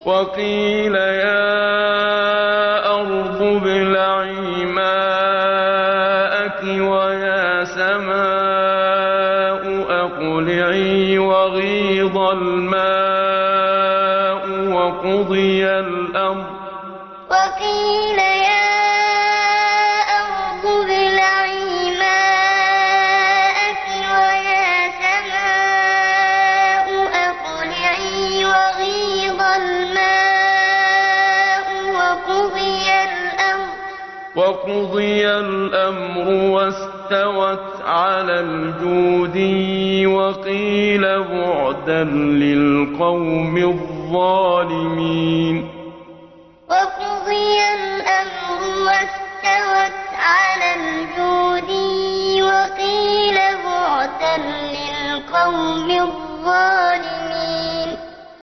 وقيل يا أرض ابلعي ماءك ويا سماء أقلعي وغيض الماء وقضي الأمر وقيل يا أرض ابلعي ماءك ويا سماء أقلعي وغيض الماء وقضي الأمر واستوت على الجودي وقيل بعدا للقوم الظالمين وقضي الأمر واستوت على الجودي وقيل بعدا للقوم الظالمين